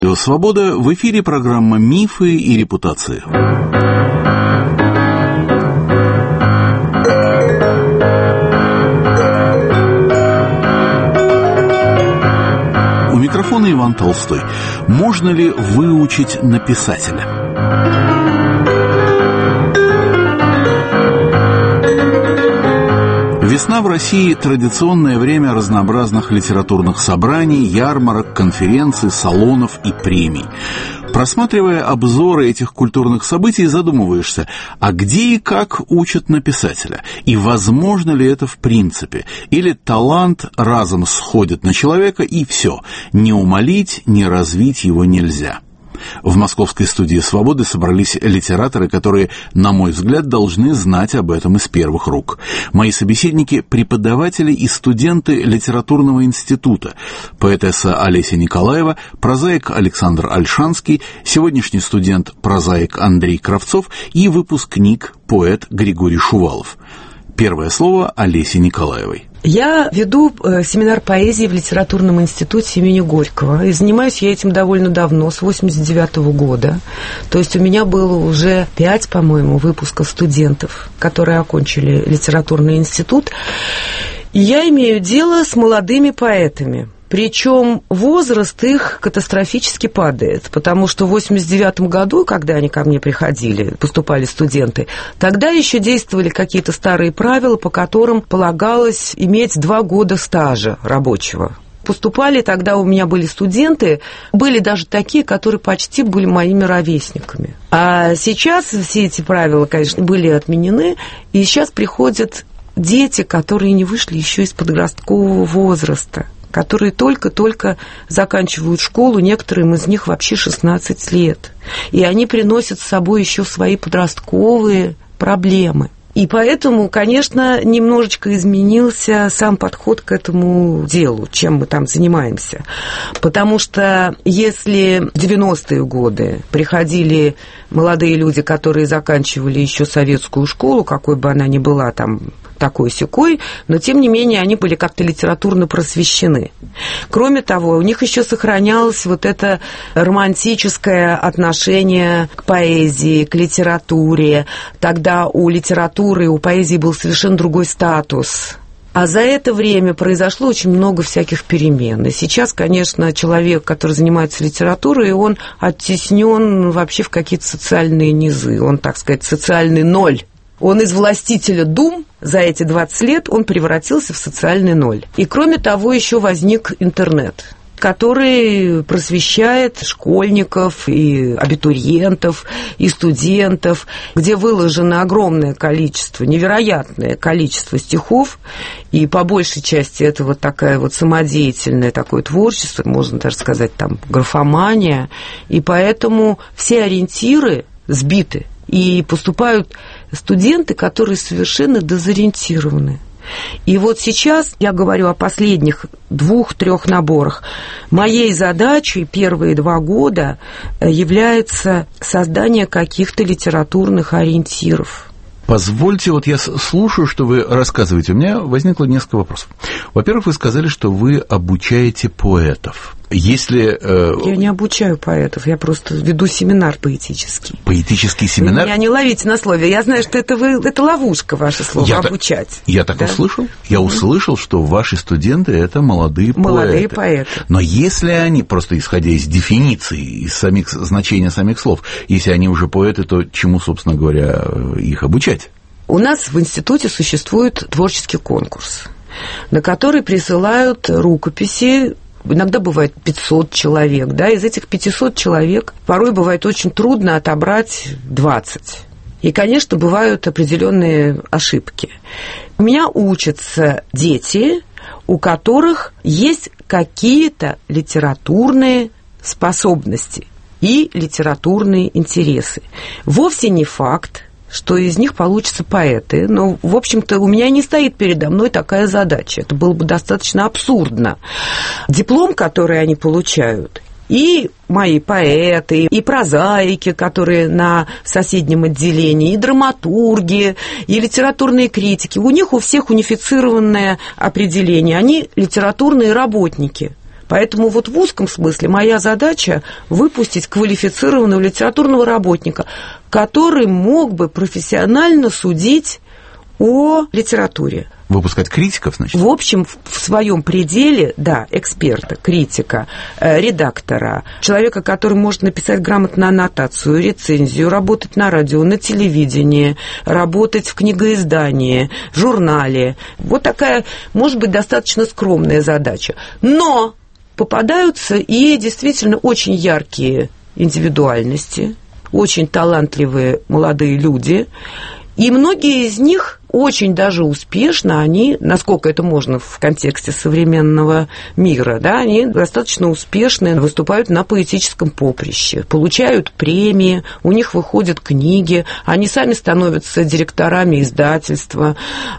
Радио «Свобода», в эфире программа «Мифы и репутации». У микрофона Иван Толстой. Можно ли выучить написателя? Весна в России – традиционное время разнообразных литературных собраний, ярмарок, конференций, салонов и премий. Просматривая обзоры этих культурных событий, задумываешься, а где и как учат написателя? И возможно ли это в принципе? Или талант разом сходит на человека и все, не умолить, не развить его нельзя? В московской студии «Свободы» собрались литераторы, которые, на мой взгляд, должны знать об этом из первых рук. Мои собеседники – преподаватели и студенты литературного института, поэтесса Олеся Николаева, прозаик Александр Ольшанский, сегодняшний студент-прозаик Андрей Кравцов и выпускник, поэт Григорий Шувалов. Первое слово Олесе Николаевой. Я веду семинар поэзии в литературном институте имени Горького. И занимаюсь я этим довольно давно, с 89-го года. То есть у меня было уже 5, по-моему, выпусков студентов, которые окончили литературный институт. И я имею дело с молодыми поэтами. Причем возраст их катастрофически падает, потому что в 89 году, когда они ко мне приходили, поступали студенты, тогда еще действовали какие-то старые правила, по которым полагалось иметь 2 года стажа рабочего. Поступали тогда, у меня были студенты, были даже такие, которые почти были моими ровесниками. А сейчас все эти правила, конечно, были отменены, и сейчас приходят дети, которые не вышли еще из подросткового возраста, которые только-только заканчивают школу, некоторым из них вообще 16 лет. И они приносят с собой еще свои подростковые проблемы. И поэтому, конечно, немножечко изменился сам подход к этому делу, чем мы там занимаемся. Потому что если в 90-е годы приходили молодые люди, которые заканчивали еще советскую школу, какой бы она ни была там, такой-сякой, но, тем не менее, они были как-то литературно просвещены. Кроме того, у них еще сохранялось вот это романтическое отношение к поэзии, к литературе. Тогда у литературы, у поэзии был совершенно другой статус. А за это время произошло очень много всяких перемен. И сейчас, конечно, человек, который занимается литературой, он оттеснен вообще в какие-то социальные низы. Он, так сказать, социальный ноль. Он из властителя дум за эти 20 лет он превратился в социальный ноль. И кроме того, еще возник интернет, который просвещает школьников и абитуриентов, и студентов, где выложено огромное количество, невероятное количество стихов, и по большей части это вот такая вот самодеятельное такое творчество, можно даже сказать, там, графомания, и поэтому все ориентиры сбиты. И поступают студенты, которые совершенно дезориентированы. И вот сейчас я говорю о последних 2-3 наборах. Моей задачей первые 2 года является создание каких-то литературных ориентиров. Позвольте, вот я слушаю, что вы рассказываете. У меня возникло несколько вопросов. Во-первых, вы сказали, что вы обучаете поэтов. Если... Я не обучаю поэтов, я просто веду семинар поэтический. Поэтический семинар? Вы меня не ловите на слове. Я знаю, что это ловушка, ваше слово, обучать. Я так услышал. Я услышал, что ваши студенты – это молодые поэты. Молодые поэты. Но если они, просто исходя из дефиниции, из значения самих слов, если они уже поэты, то чему, собственно говоря, их обучать? У нас в институте существует творческий конкурс, на который присылают рукописи. Иногда бывает 500 человек, да, из этих 500 человек порой бывает очень трудно отобрать 20. И, конечно, бывают определенные ошибки. У меня учатся дети, у которых есть какие-то литературные способности и литературные интересы. Вовсе не факт, что из них получатся поэты. Но, в общем-то, у меня не стоит передо мной такая задача. Это было бы достаточно абсурдно. Диплом, который они получают, и мои поэты, и прозаики, которые на соседнем отделении, и драматурги, и литературные критики, у них у всех унифицированное определение. Они литературные работники. Поэтому вот в узком смысле моя задача выпустить квалифицированного литературного работника, который мог бы профессионально судить о литературе. Выпускать критиков, значит? В общем, в своем пределе, да, эксперта, критика, редактора, человека, который может написать грамотно аннотацию, рецензию, работать на радио, на телевидении, работать в книгоиздании, в журнале. Вот такая, может быть, достаточно скромная задача. Но попадаются и действительно очень яркие индивидуальности, очень талантливые молодые люди, и многие из них очень даже успешно, они, насколько это можно в контексте современного мира, да, они достаточно успешно выступают на поэтическом поприще, получают премии, у них выходят книги, они сами становятся директорами издательства,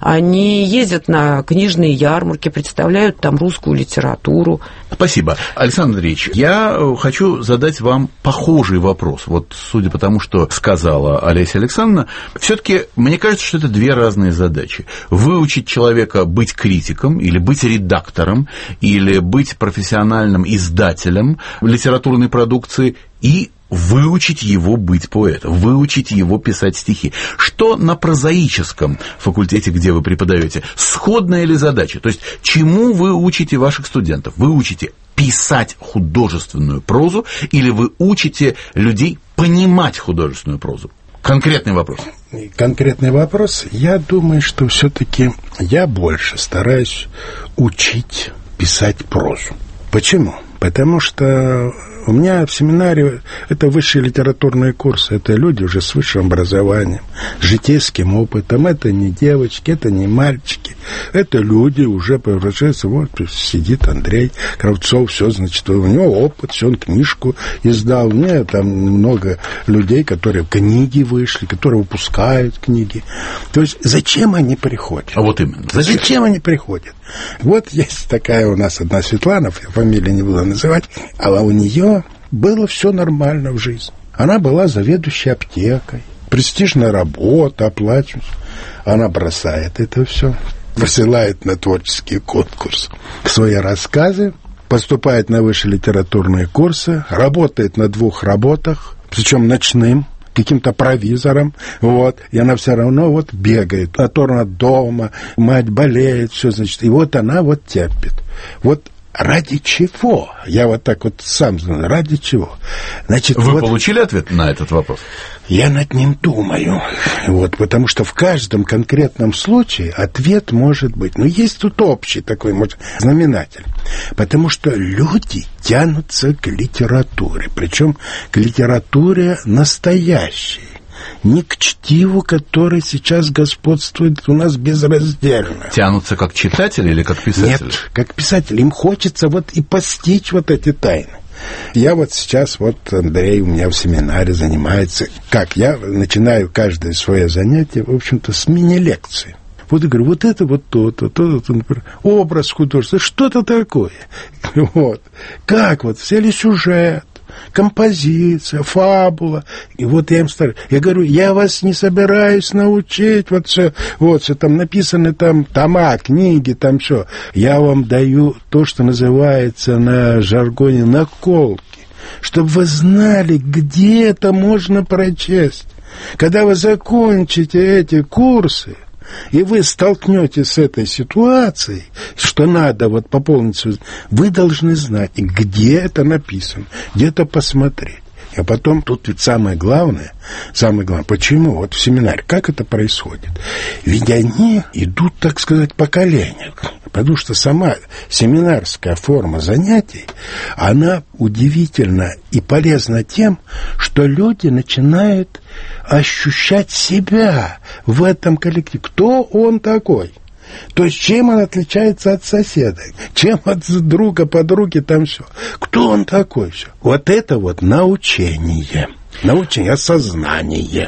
они ездят на книжные ярмарки, представляют там русскую литературу. Спасибо. Александр Андреевич, я хочу задать вам похожий вопрос. Вот судя по тому, что сказала Олеся Александровна, все-таки мне кажется, что это две разные задачи. Выучить человека быть критиком, или быть редактором, или быть профессиональным издателем литературной продукции, и выучить его быть поэтом, выучить его писать стихи. Что на прозаическом факультете, где вы преподаете, сходная ли задача? То есть, чему вы учите ваших студентов? Вы учите писать художественную прозу, или вы учите людей понимать художественную прозу? Конкретный вопрос. Конкретный вопрос. Я думаю, что все-таки я больше стараюсь учить писать прозу. Почему? Потому что у меня в семинаре это высшие литературные курсы, это люди уже с высшим образованием, с житейским опытом, это не девочки, это не мальчики, это люди уже превращаются, вот сидит Андрей Кравцов, все, значит, у него опыт, все, он книжку издал, у меня там много людей, которые книги вышли, которые выпускают книги, то есть зачем они приходят? А вот именно. Зачем они приходят? Вот есть такая у нас одна Светлана, фамилию не буду называть, а у нее было все нормально в жизни. Она была заведующей аптекой, престижная работа, оплачивается. Она бросает это все, посылает на творческий конкурс свои рассказы, поступает на высшие литературные курсы, работает на 2 работах, причем ночным, каким-то провизором, вот, и она все равно вот бегает, оторвана дома, мать болеет, все, значит, и вот она вот терпит. Вот ради чего? Я вот так вот сам знаю, ради чего? Значит, вы получили ответ на этот вопрос? Я над ним думаю, вот, потому что в каждом конкретном случае ответ может быть, но есть тут общий такой, может, знаменатель, потому что люди тянутся к литературе, причем к литературе настоящей, не к чтиву, который сейчас господствует у нас безраздельно. Тянутся как читатели или как писатели? Нет, как писатели. Им хочется вот и постичь вот эти тайны. Я вот сейчас, вот Андрей у меня в семинаре занимается. Как? Я начинаю каждое свое занятие, в общем-то, с мини-лекции. Вот я говорю, вот это вот то-то, например, образ художества, что-то такое. Вот. Как вот, взяли сюжет, композиция, фабула. И вот я им стараюсь. Я говорю, я вас не собираюсь научить. Вот все там написаны там тома, книги, там все. Я вам даю то, что называется на жаргоне наколки, чтобы вы знали, где это можно прочесть. Когда вы закончите эти курсы, и вы столкнетесь с этой ситуацией, что надо вот пополнить, вы должны знать, где это написано, где-то посмотреть. А потом тут ведь самое главное, почему вот в семинаре, как это происходит? Ведь они идут, так сказать, по коленям. Потому что сама семинарская форма занятий, она удивительна и полезна тем, что люди начинают ощущать себя в этом коллективе. Кто он такой? То есть, чем он отличается от соседа? Чем от друга, подруги, там все? Кто он такой? Все. Вот это вот научение, осознание.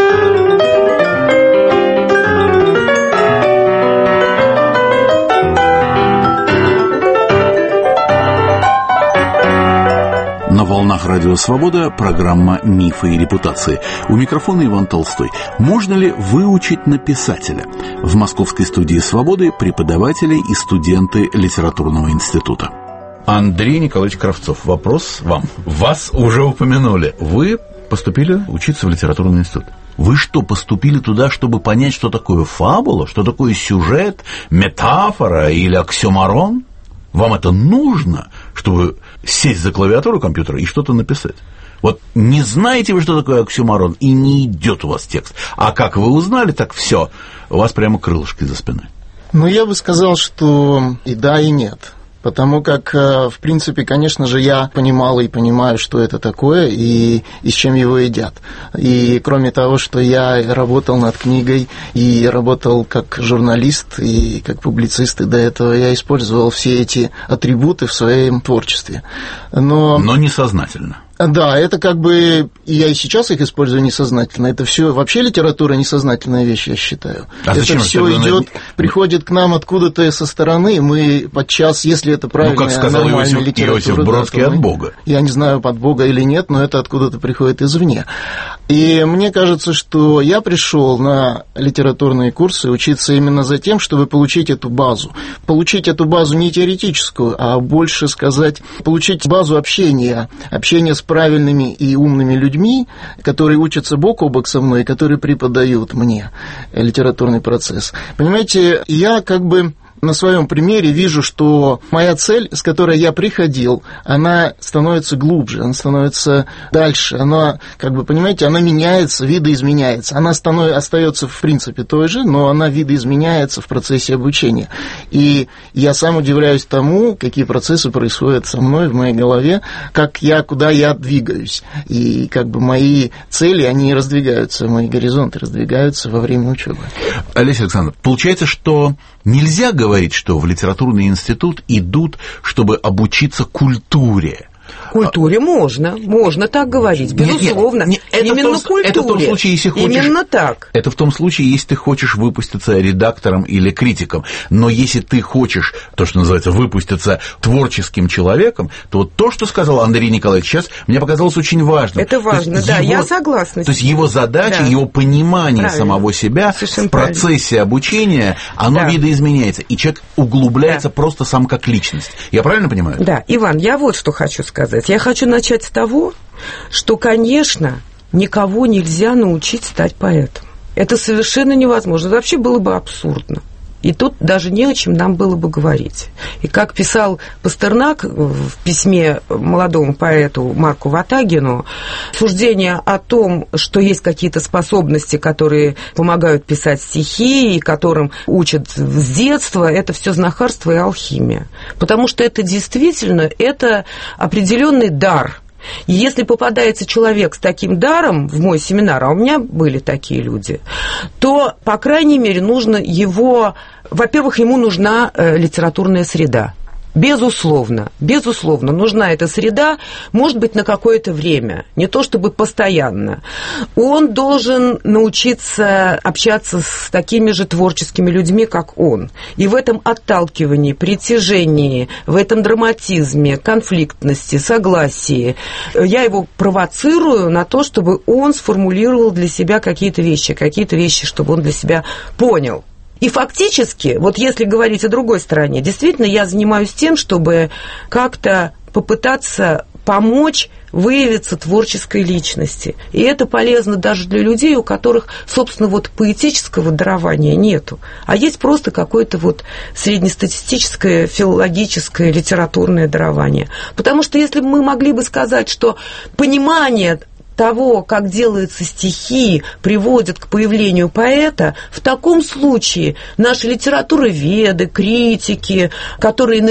На волнах Радио Свобода программа «Мифы и репутации». У микрофона Иван Толстой. Можно ли выучить на писателя? В московской студии «Свободы» преподаватели и студенты литературного института. Андрей Николаевич Кравцов, вопрос вам. Вас уже упомянули. Вы поступили учиться в литературный институт. Вы что, поступили туда, чтобы понять, что такое фабула, что такое сюжет, метафора или оксюморон? Вам это нужно, чтобы сесть за клавиатуру компьютера и что-то написать? Вот не знаете вы, что такое оксюморон, и не идет у вас текст. А как вы узнали, так все, у вас прямо крылышки за спиной. Ну, я бы сказал, что и да, и нет. Потому как, в принципе, конечно же, я понимал и понимаю, что это такое и с чем его едят. И кроме того, что я работал над книгой и работал как журналист и как публицист, и до этого я использовал все эти атрибуты в своем творчестве. Но несознательно. Да, это как бы, я и сейчас их использую несознательно. Это все вообще литература несознательная вещь, я считаю. А это все идет, приходит к нам откуда-то со стороны. Мы подчас, если это правильная, как сказал Иосиф Бродский, от Бога. Я не знаю, от Бога или нет, но это откуда-то приходит извне. И мне кажется, что я пришел на литературные курсы учиться именно за тем, чтобы получить эту базу. Получить эту базу не теоретическую, а больше сказать, получить базу общения с правильными и умными людьми, которые учатся бок о бок со мной, которые преподают мне литературный процесс. Понимаете, я как бы на своем примере вижу, что моя цель, с которой я приходил, она становится глубже, она становится дальше, она, как бы, понимаете, она меняется, видоизменяется. Она остается в принципе той же, но она видоизменяется в процессе обучения. И я сам удивляюсь тому, какие процессы происходят со мной в моей голове, куда я двигаюсь. И как бы мои цели, они раздвигаются, мои горизонты раздвигаются во время учебы. Олеся Александровна, получается, что нельзя говорить, что в литературный институт идут, чтобы обучиться культуре. Культуре можно так говорить, безусловно. Нет, именно культуре. Это в том случае, если хочешь... Именно так. Это в том случае, если ты хочешь выпуститься редактором или критиком. Но если ты хочешь, то, что называется, выпуститься творческим человеком, то вот то, что сказал Андрей Николаевич сейчас, мне показалось очень важным. Это важно, да, я согласна. То есть его задача, да, его понимание самого себя совершенно в процессе обучения, оно видоизменяется, и человек углубляется просто сам как личность. Я правильно понимаю? Да, Иван, я вот что хочу сказать. Я хочу начать с того, что, конечно, никого нельзя научить стать поэтом. Это совершенно невозможно. Это вообще было бы абсурдно. И тут даже не о чем нам было бы говорить. И как писал Пастернак в письме молодому поэту Марку Ватагину, суждение о том, что есть какие-то способности, которые помогают писать стихи, и которым учат с детства, это все знахарство и алхимия. Потому что это действительно, это определенный дар. И если попадается человек с таким даром в мой семинар, а у меня были такие люди, то, по крайней мере, нужно его... Во-первых, ему нужна литературная среда. Безусловно, нужна эта среда, может быть, на какое-то время, не то чтобы постоянно. Он должен научиться общаться с такими же творческими людьми, как он. И в этом отталкивании, притяжении, в этом драматизме, конфликтности, согласии я его провоцирую на то, чтобы он сформулировал для себя какие-то вещи, чтобы он для себя понял. И фактически, вот если говорить о другой стороне, действительно я занимаюсь тем, чтобы как-то попытаться помочь выявиться творческой личности. И это полезно даже для людей, у которых, собственно, вот поэтического дарования нету, а есть просто какое-то вот среднестатистическое, филологическое, литературное дарование. Потому что если бы мы могли бы сказать, что понимание того, как делаются стихи, приводит к появлению поэта, в таком случае наши литературоведы, критики, которые на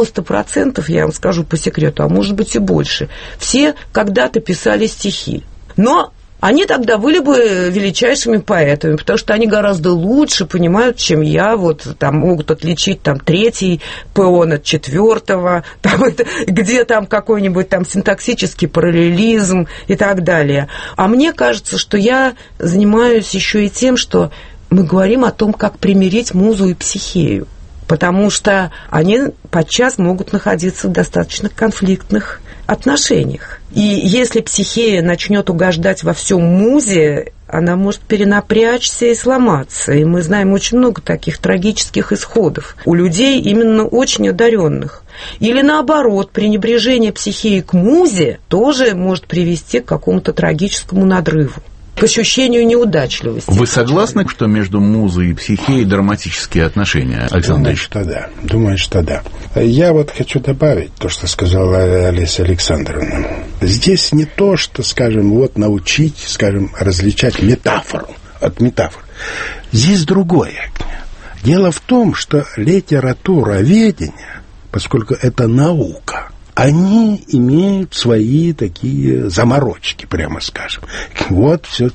90%, я вам скажу по секрету, а может быть и больше, все когда-то писали стихи. Но они тогда были бы величайшими поэтами, потому что они гораздо лучше понимают, чем я, вот там могут отличить там третий пион от четвертого, там, где там какой-нибудь там синтаксический параллелизм и так далее. А мне кажется, что я занимаюсь еще и тем, что мы говорим о том, как примирить музу и психею, потому что они подчас могут находиться в достаточно конфликтных отношениях. И если психея начнет угождать во всем музе, она может перенапрячься и сломаться. И мы знаем очень много таких трагических исходов у людей, именно очень одаренных. Или наоборот, пренебрежение психеи к музе тоже может привести к какому-то трагическому надрыву, к ощущению неудачливости. Вы согласны, что между музой и психеей драматические отношения, Александр? Думаю, что да. Я вот хочу добавить то, что сказала Олеся Александровна. Здесь не то, что, скажем, вот научить, скажем, различать метафору от метафор. Здесь другое. Дело в том, что литературоведение, поскольку это наука, они имеют свои такие заморочки, прямо скажем. Вот все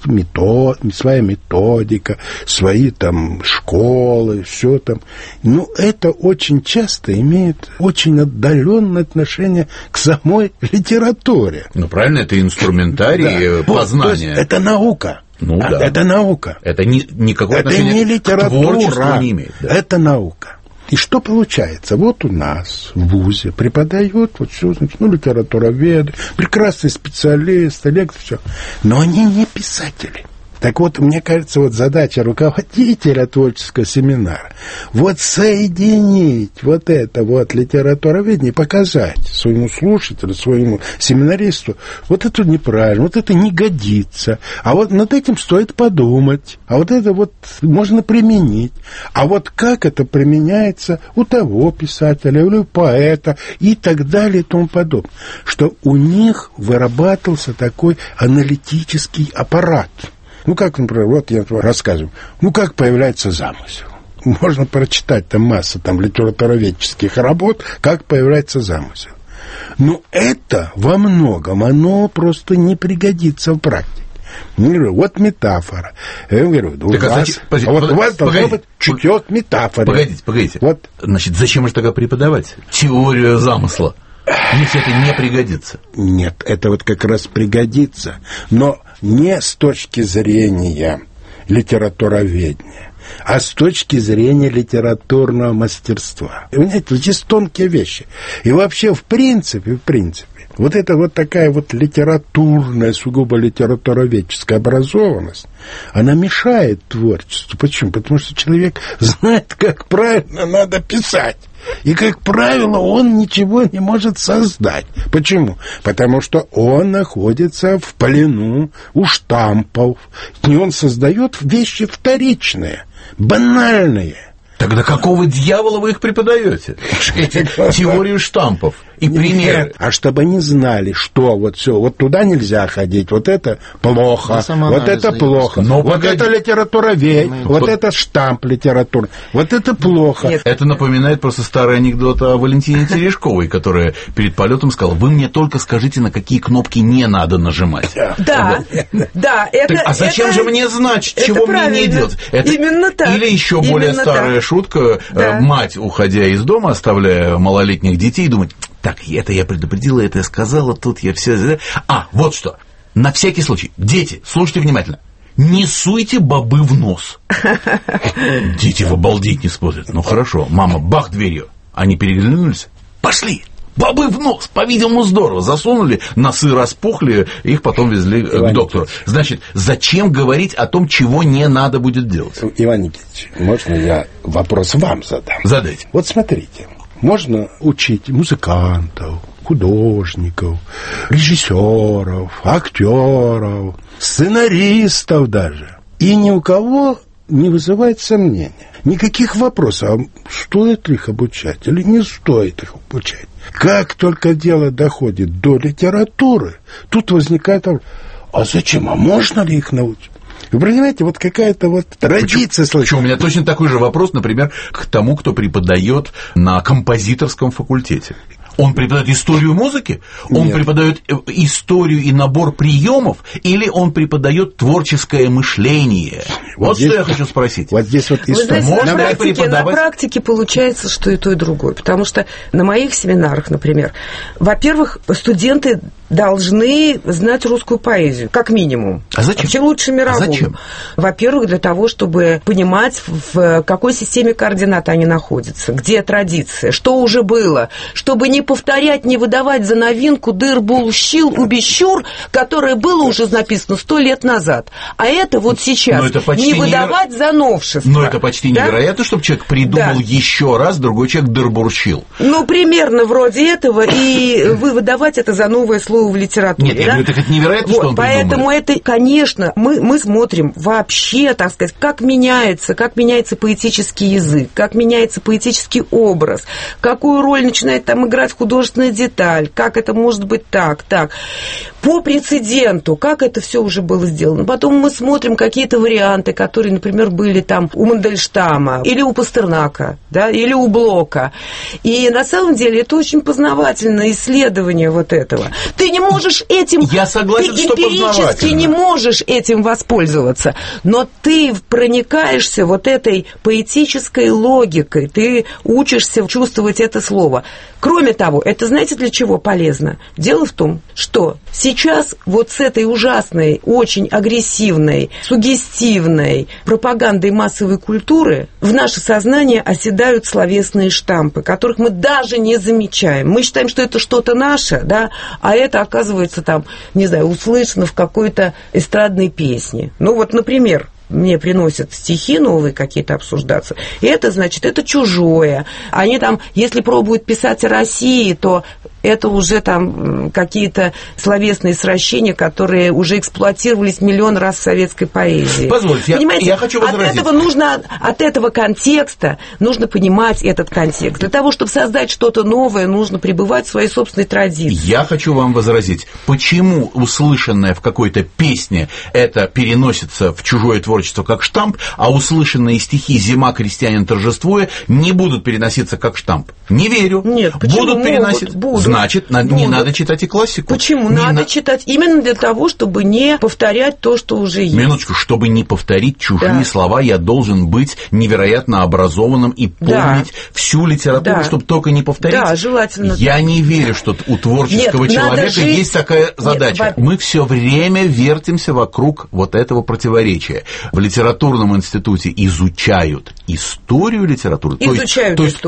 своя методика, свои там школы, все там. Но это очень часто имеет очень отдаленное отношение к самой литературе. Ну, правильно, это инструментарий познания. То есть это наука. Да. Это наука. Это никакого это отношения не литература, к творчеству не имеет. Да. Это наука. И что получается? Вот у нас в ВУЗе преподают вот все, значит, литературоведы, прекрасные специалисты, лекторы, все. Но они не писатели. Так вот, мне кажется, вот задача руководителя творческого семинара вот соединить вот это вот литературоведение и показать своему слушателю, своему семинаристу, вот это неправильно, вот это не годится, а вот над этим стоит подумать, а вот это вот можно применить, а вот как это применяется у того писателя или у поэта и так далее и тому подобное, что у них вырабатывался такой аналитический аппарат. Ну, как, например, вот я рассказываю, как появляется замысел. Можно прочитать там массу там литературоведческих работ, как появляется замысел. Но это во многом, оно просто не пригодится в практике. Я говорю, вот метафора. Я говорю, у вас должно быть чутье к метафоре. Погодите. Вот. Значит, зачем же тогда преподавать теорию замысла? Если это не пригодится. Нет, это вот как раз пригодится, но не с точки зрения литературоведения, а с точки зрения литературного мастерства. И, понимаете, здесь тонкие вещи. И вообще, в принципе, вот эта вот такая вот литературная, сугубо литературоведческая образованность, она мешает творчеству. Почему? Потому что человек знает, как правильно надо писать. И, как правило, он ничего не может создать. Почему? Потому что он находится в плену у штампов. И он создает вещи вторичные, банальные. Тогда какого дьявола вы их преподаете? Теорию штампов и примеры. Нет, а чтобы они знали, что вот все, вот туда нельзя ходить, вот это плохо, вот это плохо, вот это литературоведение, вот это штамп литературы, вот это плохо. Нет. Это напоминает просто старый анекдот о Валентине Терешковой, которая перед полетом сказала: вы мне только скажите, на какие кнопки не надо нажимать. Да. А зачем же мне знать, чего мне не делать? Именно так. Или еще более старая шутка: мать, уходя из дома, оставляя малолетних детей, думает: так, это я предупредила, это я сказала, тут я все... вот что, на всякий случай, дети, слушайте внимательно, не суйте бобы в нос. Дети в обалдеть не смотрят. Ну, хорошо, мама, бах дверью. Они переглянулись, пошли. Бобы в нос, по-видимому, здорово. Засунули, носы распухли, их потом везли к доктору. Значит, зачем говорить о том, чего не надо будет делать? Иван Никитич, можно я вопрос вам задам? Задайте. Вот смотрите, можно учить музыкантов, художников, режиссеров, актеров, сценаристов даже. И ни у кого не вызывает сомнения. Никаких вопросов, а стоит ли их обучать или не стоит их обучать. Как только дело доходит до литературы, тут возникает вопрос: а зачем, а можно ли их научить? Вы понимаете, вот какая-то вот традиция. Почему? У меня точно такой же вопрос, например, к тому, кто преподает на композиторском факультете. Он преподает историю музыки? Он Нет. преподает историю и набор приемов? Или он преподает творческое мышление? Вот здесь, что я хочу спросить. Вот здесь вот история. Вы знаете, на практике получается, что и то, и другое. Потому что на моих семинарах, например, во-первых, студенты должны знать русскую поэзию, как минимум. А зачем? Вообще лучше мировую. А зачем? Во-первых, для того, чтобы понимать, в какой системе координат они находятся, где традиция, что уже было, чтобы не повторять, не выдавать за новинку дыр-бул-щил, убещур, которое было уже написано 100 лет назад. А это вот сейчас не выдавать за новшество. Но это почти невероятно, чтобы человек придумал еще раз, другой человек дыр-бурщил. Ну, примерно вроде этого, и вы выдавать это за новое слово в литературе. Нет, я говорю, это невероятно, что он поэтому это, конечно, мы смотрим вообще, так сказать, как меняется поэтический язык, как меняется поэтический образ, какую роль начинает там играть художественная деталь, как это может быть так. По прецеденту, как это все уже было сделано. Потом мы смотрим какие-то варианты, которые, например, были там у Мандельштама, или у Пастернака, да, или у Блока. И на самом деле это очень познавательное исследование вот этого. Ты не можешь этим... Я согласен, ты что эмпирически не можешь этим воспользоваться, но ты проникаешься вот этой поэтической логикой, ты учишься чувствовать это слово. Кроме того, это знаете, для чего полезно? Дело в том, что сейчас вот с этой ужасной, очень агрессивной, суггестивной пропагандой массовой культуры в наше сознание оседают словесные штампы, которых мы даже не замечаем. Мы считаем, что это что-то наше, да, а это, оказывается, там, не знаю, услышано в какой-то эстрадной песне. Ну вот, например, мне приносят стихи новые какие-то обсуждаться, и это, значит, это чужое. Они там, если пробуют писать о России, то это уже там какие-то словесные сращения, которые уже эксплуатировались миллион раз в советской поэзии. Позвольте, я хочу возразить. От этого контекста нужно понимать этот контекст. Для того, чтобы создать что-то новое, нужно пребывать в своей собственной традиции. Я хочу вам возразить. Почему услышанное в какой-то песне это переносится в чужое творчество как штамп, а услышанные стихи «Зима, крестьянин, торжествуя» не будут переноситься как штамп? Не верю. Нет, почему будут переносить? Будут. Значит, не надо читать и классику. Почему? Надо читать именно для того, чтобы не повторять то, что уже есть. Минуточку, чтобы не повторить чужие слова, я должен быть невероятно образованным и помнить всю литературу, чтобы только не повторить. Да, желательно. Я не верю, что у творческого человека есть такая задача. Мы все время вертимся вокруг вот этого противоречия. В литературном институте изучают историю литературы, то есть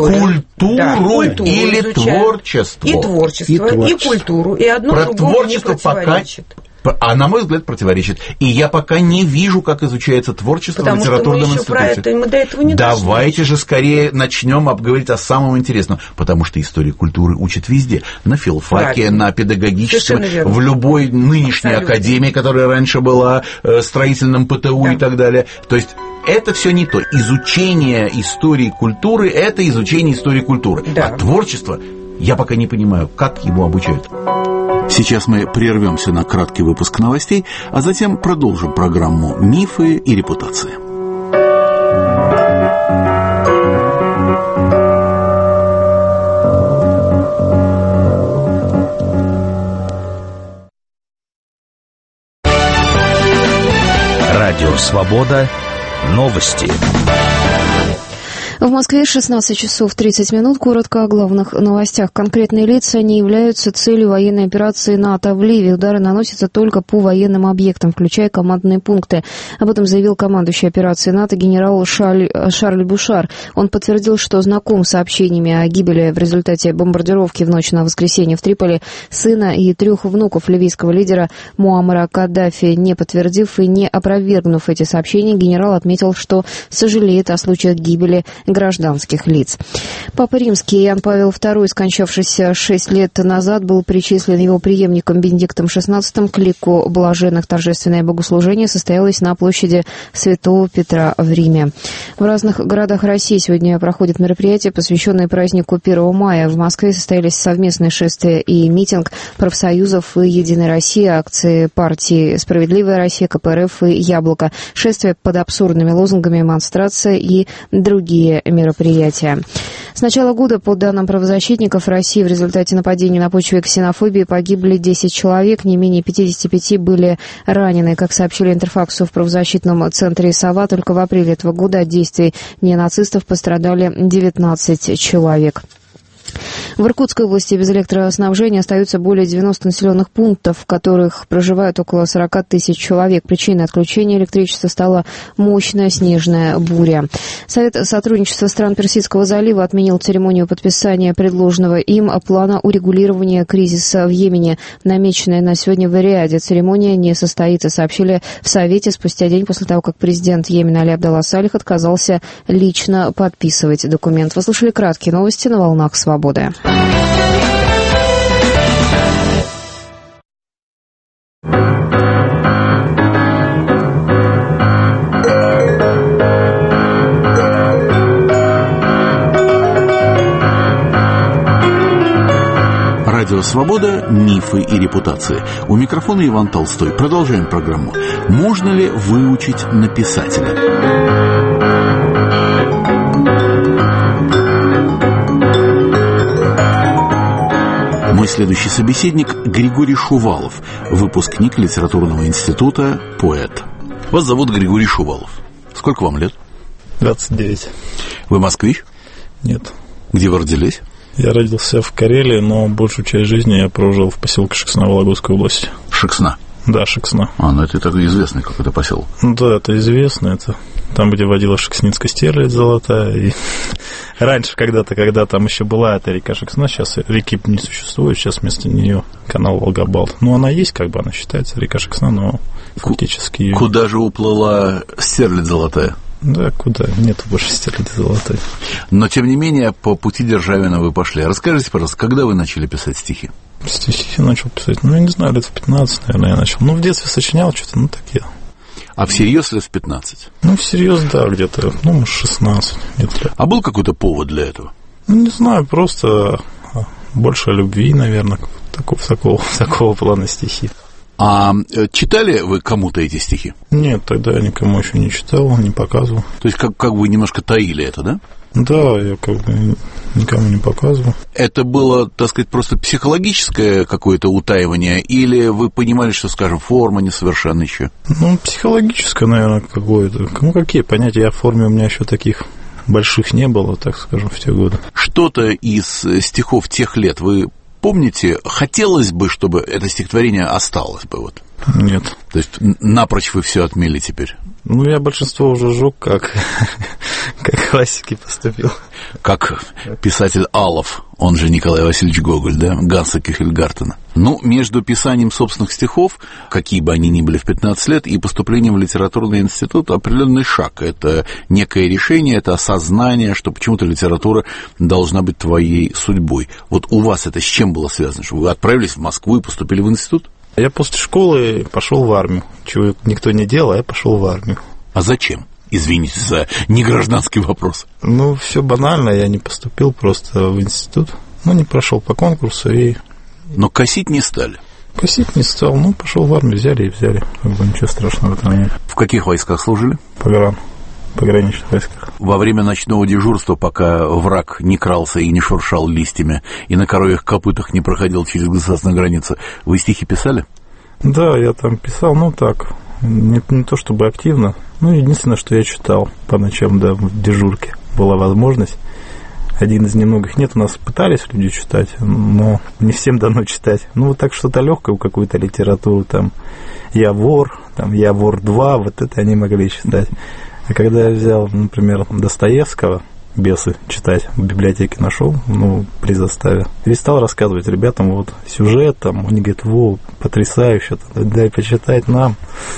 культуру или творчество. И культуру, и одно другому не противоречит. А на мой взгляд, противоречит. И я пока не вижу, как изучается творчество в литературном институте. Мы до этого не дошли. Давайте же скорее начнем обговорить о самом интересном. Потому что история культуры учат везде. На филфаке, на педагогическом, в любой нынешней академии, которая раньше была строительным ПТУ и так далее. То есть это все не то. Изучение истории культуры – это изучение истории культуры. А творчество, я пока не понимаю, как его обучают. Сейчас мы прервемся на краткий выпуск новостей, а затем продолжим программу «Мифы и репутация». Радио «Свобода». Новости. В Москве 16 часов 30 минут. Коротко о главных новостях. Конкретные лица не являются целью военной операции НАТО в Ливии. Удары наносятся только по военным объектам, включая командные пункты. Об этом заявил командующий операцией НАТО генерал Шарль Бушар. Он подтвердил, что знаком с сообщениями о гибели в результате бомбардировки в ночь на воскресенье в Триполи сына и 3 внуков ливийского лидера Муаммара Каддафи. Не подтвердив и не опровергнув эти сообщения, генерал отметил, что сожалеет о случаях гибели гражданских лиц. Папа Римский Иоанн Павел II, скончавшийся 6 лет назад, был причислен его преемником Бенедиктом XVI к лику блаженных. Торжественное богослужение состоялось на площади Святого Петра в Риме. В разных городах России сегодня проходят мероприятия, посвященные празднику 1 мая. В Москве состоялись совместные шествия и митинг профсоюзов и «Единой России», акции партии «Справедливая Россия», КПРФ и «Яблоко», шествия под абсурдными лозунгами, демонстрация и другие мероприятия. С начала года, по данным правозащитников России, в результате нападений на почве ксенофобии погибли 10 человек, не менее 55 были ранены. Как сообщили Интерфаксу в правозащитном центре «Сова», только в апреле этого года от действий ненацистов пострадали 19 человек. В Иркутской области без электроснабжения остаются более 90 населенных пунктов, в которых проживают около 40 тысяч человек. Причиной отключения электричества стала мощная снежная буря. Совет сотрудничества стран Персидского залива отменил церемонию подписания предложенного им плана урегулирования кризиса в Йемене, намеченная на сегодня в Риаде. Церемония не состоится, сообщили в Совете спустя день после того, как президент Йемена Али Абдалла Салих отказался лично подписывать документ. Вы слушали краткие новости на волнах «Свободы». Радио «Свобода. Мифы и репутации». У микрофона Иван Толстой. Продолжаем программу. Можно ли выучить написателя? Мой следующий собеседник – Григорий Шувалов, выпускник литературного института, поэт. Вас зовут Григорий Шувалов. Сколько вам лет? 29. Вы москвич? Нет. Где вы родились? Я родился в Карелии, но большую часть жизни я прожил в поселке Шексна Вологодской области. Шексна? Да, Шексна. Ну это так известный какой-то поселок. Да, это известно. Это там, где водила Шекснинская стерлядь золотая. И раньше когда-то, когда там еще была эта река Шексна, сейчас реки не существует, сейчас вместо нее канал Волгобалт. Ну, она есть, как бы она считается, река Шексна, но фактически... Куда же уплыла стерлядь золотая? Да, куда? Нет больше стерляди золотой. Но, тем не менее, по пути Державина вы пошли. Расскажите, пожалуйста, когда вы начали писать стихи? Стихи я начал писать, я не знаю, лет в 15, наверное, я начал. В детстве сочинял что-то, такие. А всерьез лет в 15? Всерьез, да, где-то, может, 16. Где-то. А был какой-то повод для этого? Не знаю, просто больше любви, наверное, такого плана стихи. А читали вы кому-то эти стихи? Нет, тогда я никому еще не читал, не показывал. То есть как вы немножко таили это, да? Да, я никому не показывал. Это было, так сказать, просто психологическое какое-то утаивание, или вы понимали, что, скажем, форма несовершенна еще? Психологическое, наверное, какое-то. Какие понятия о форме у меня еще таких больших не было, так скажем, в те годы. Что-то из стихов тех лет вы помните? Хотелось бы, чтобы это стихотворение осталось бы вот? Нет. То есть напрочь вы все отмели теперь? Я большинство уже сжег, как классики поступил. Как писатель Алов, он же Николай Васильевич Гоголь, да, Ганса Кюхельгартена. Между писанием собственных стихов, какие бы они ни были в 15 лет, и поступлением в литературный институт определенный шаг. Это некое решение, это осознание, что почему-то литература должна быть твоей судьбой. Вот у вас это с чем было связано? Что вы отправились в Москву и поступили в институт? Я после школы пошел в армию. Чего никто не делал, а я пошел в армию. А зачем? Извините за негражданский вопрос. Все банально, я не поступил просто в институт. Не прошел по конкурсу и... Но косить не стали? Косить не стал, пошел в армию, взяли. Ничего страшного в этом нет. В каких войсках служили? Пограничных войсках. Во время ночного дежурства, пока враг не крался и не шуршал листьями, и на коровьих копытах не проходил через государственную границу, вы стихи писали? Да, я там писал, так, не то чтобы активно, единственное, что я читал по ночам, да, в дежурке была возможность. Один из немногих. Нет, у нас пытались люди читать, но не всем дано читать. Так что-то легкое, какую-то литературу, там, «Я вор», там, «Я вор 2», вот это они могли читать. А когда я взял, например, Достоевского, «Бесы» читать, в библиотеке нашел, при заставе, и стал рассказывать ребятам сюжет, там, они говорят, потрясающе, дай почитать нам.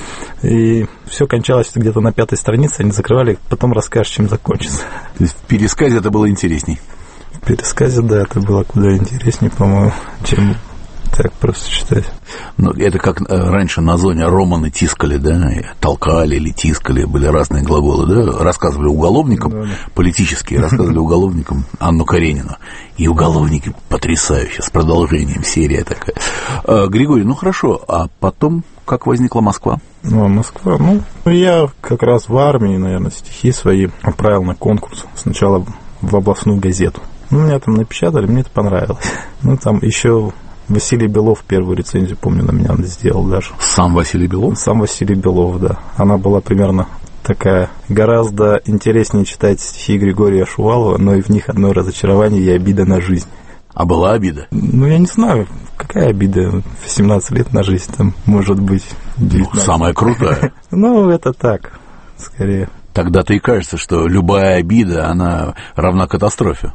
И все кончалось где-то на 5-й странице, они закрывали, потом расскажешь, чем закончится. То есть в пересказе это было интересней? В пересказе, да, это было куда интереснее, по-моему, чем так просто читать. Это как раньше на зоне романы тискали, да, толкали или тискали, были разные глаголы, да, рассказывали уголовникам, да. Политические, рассказывали уголовникам Анну Каренину. И уголовники потрясающе, с продолжением, серия такая. Григорий, хорошо, а потом как возникла Москва? Москва, я как раз в армии, наверное, стихи свои отправил на конкурс. Сначала в областную газету. Меня там напечатали, мне это понравилось. Там еще Василий Белов первую рецензию, помню, на меня сделал даже. Сам Василий Белов? Сам Василий Белов, да. Она была примерно такая, гораздо интереснее читать стихи Григория Шувалова, но и в них одно разочарование и обида на жизнь. А была обида? Ну, я не знаю, какая обида. В 17 лет на жизнь там может быть. 19. Ну, самая крутая. Ну, это так, скорее. Тогда-то и кажется, что любая обида, она равна катастрофе.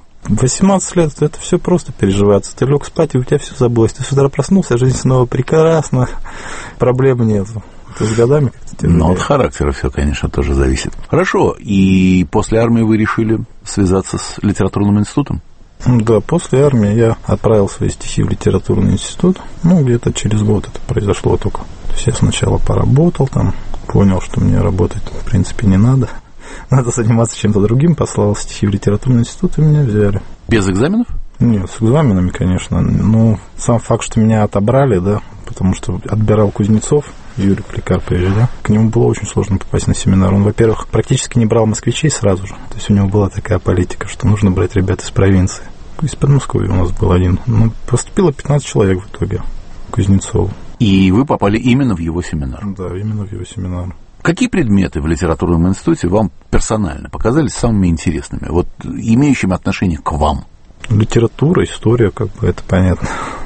18 лет это все просто переживается. Ты лег спать, и у тебя все забылось. Ты с утра проснулся, жизнь снова прекрасна, проблем нет. Ты с годами как-то тяжелее. Но от характера все, конечно, тоже зависит. Хорошо, и после армии вы решили связаться с литературным институтом? Да, после армии я отправил свои стихи в литературный институт. Ну, где-то через год это произошло только. То есть я сначала поработал там, понял, что мне работать в принципе не надо. Надо заниматься чем-то другим, послал стихи в литературный институт, и меня взяли. Без экзаменов? Нет, с экзаменами, конечно. Но сам факт, что меня отобрали, да, потому что отбирал Кузнецов, Юрий Поликарпович, да, к нему было очень сложно попасть на семинар. Он, во-первых, практически не брал москвичей сразу же. То есть у него была такая политика, что нужно брать ребят из провинции. Из Подмосковья у нас был один. Ну, поступило 15 человек в итоге к Кузнецову. И вы попали именно в его семинар? Да, именно в его семинар. Какие предметы в литературном институте вам персонально показались самыми интересными, вот имеющими отношение к вам? Литература, история, как бы это понятно.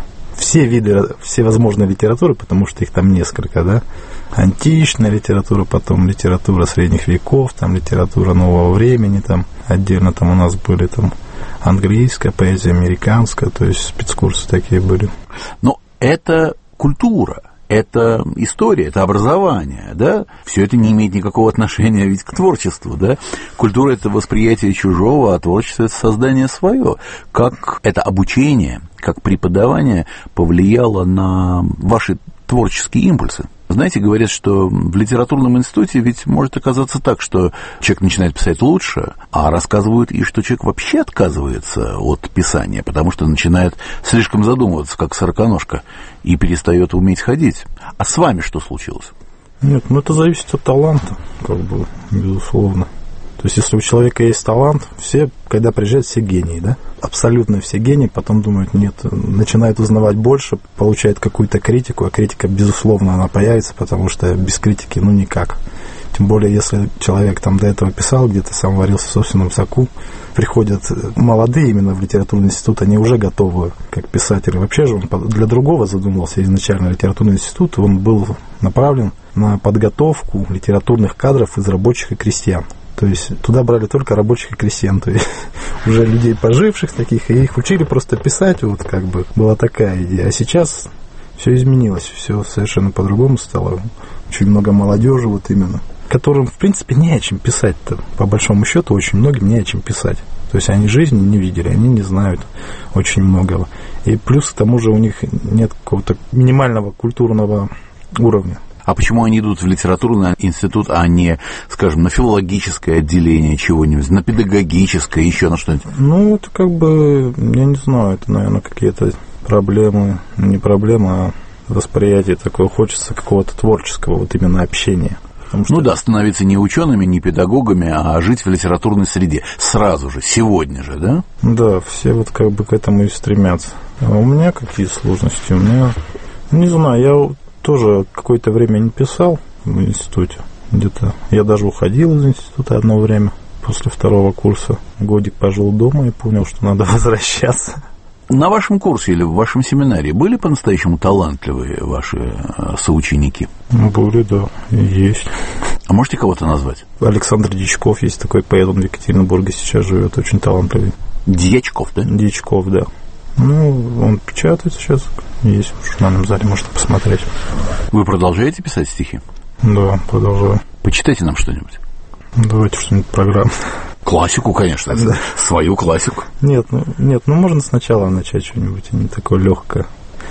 Все виды, все возможные литературы, потому что их там несколько, да. Античная литература, потом литература средних веков, там литература нового времени, там отдельно там у нас были там английская поэзия, американская, то есть спецкурсы такие были. Но это культура. Это история, это образование, да? Все это не имеет никакого отношения ведь к творчеству, да? Культура – это восприятие чужого, а творчество – это создание свое. Как это обучение, как преподавание повлияло на ваши творческие импульсы? Знаете, говорят, что в литературном институте ведь может оказаться так, что человек начинает писать лучше, а рассказывают и что человек вообще отказывается от писания, потому что начинает слишком задумываться, как сороконожка, и перестает уметь ходить. А с вами что случилось? Нет, ну это зависит от таланта, как бы, безусловно. То есть, если у человека есть талант, все, когда приезжают, все гении, да? Абсолютно все гении, потом думают, нет, начинают узнавать больше, получают какую-то критику, а критика, безусловно, она появится, потому что без критики, ну, никак. Тем более, если человек там до этого писал, где-то сам варился в собственном соку, приходят молодые именно в литературный институт, они уже готовы как писатели. Вообще же он для другого задумывался изначально. Литературный институт, он был направлен на подготовку литературных кадров из рабочих и крестьян. То есть туда брали только рабочих и крестьян, то есть уже людей поживших таких, и их учили просто писать, вот как бы была такая идея. А сейчас все изменилось, все совершенно по-другому стало. Очень много молодежи вот именно, которым, в принципе, не о чем писать-то. По большому счету, очень многим не о чем писать. То есть они жизни не видели, они не знают очень многого. И плюс к тому же у них нет какого-то минимального культурного уровня. А почему они идут в литературный институт, а не, скажем, на филологическое отделение чего-нибудь, на педагогическое, еще на что-нибудь? Ну, это как бы, я не знаю, это, наверное, какие-то проблемы, не проблемы, а восприятие такое, хочется какого-то творческого, вот именно общения. Ну да, становиться не учеными, не педагогами, а жить в литературной среде. Сразу же, сегодня же, да? Да, все вот как бы к этому и стремятся. А у меня какие сложности? У меня, не знаю, я тоже какое-то время не писал в институте. Где-то я даже уходил из института одно время после второго курса. Годик пожил дома и понял, что надо возвращаться. На вашем курсе или в вашем семинаре были по-настоящему талантливые ваши соученики? Были, да, есть. А можете кого-то назвать? Александр Дьячков есть такой поэт, он в Екатеринбурге сейчас живет, очень талантливый. Дьячков, да? Дьячков, да. Ну, он печатает сейчас, есть в журнальном зале, можно посмотреть. Вы продолжаете писать стихи? Да, продолжаю. Почитайте нам что-нибудь. Давайте что-нибудь программу. Классику, конечно, да. Свою классику. Нет, ну можно сначала начать что-нибудь, не такое легкое.